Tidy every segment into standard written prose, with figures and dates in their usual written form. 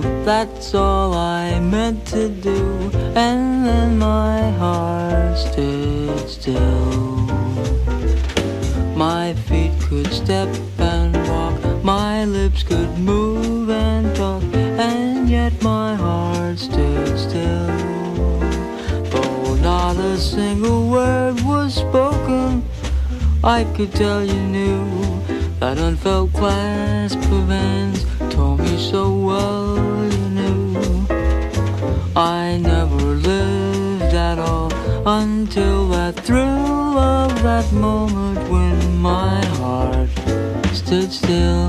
that's all I meant to do. And then my heart stood still. My feet could step and walk, my lips could move and talk, and yet my heart stood still. Though not a single word was spoken, I could tell you knew. That unfelt clasp of hands told me so well you knew. I never lived at all until that thrill of that moment when my heart stood still.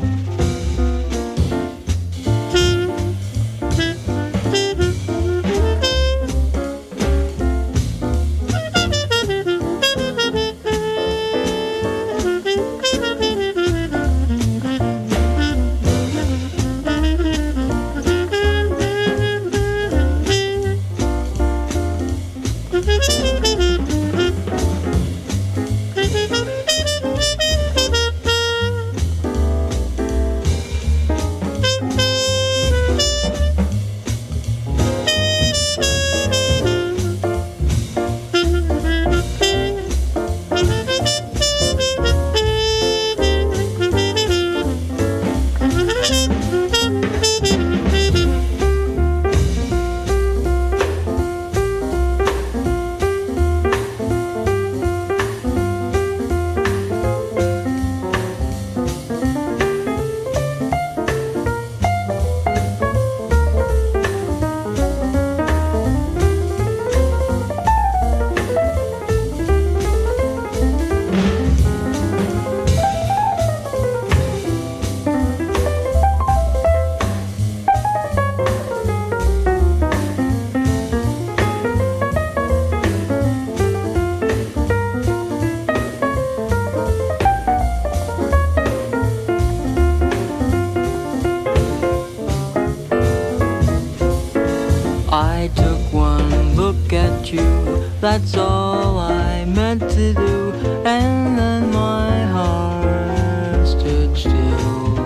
I took one look at you, that's all I meant to do. And then my heart stood still.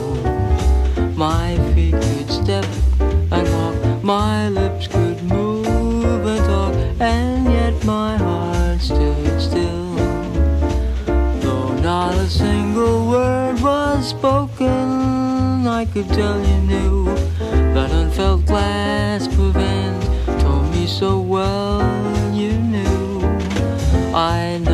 My feet could step and walk, my lips could move and talk, and yet my heart stood still. Though not a single word was spoken, I could tell you knew. That unfelt clasp of hands told me so well you knew. I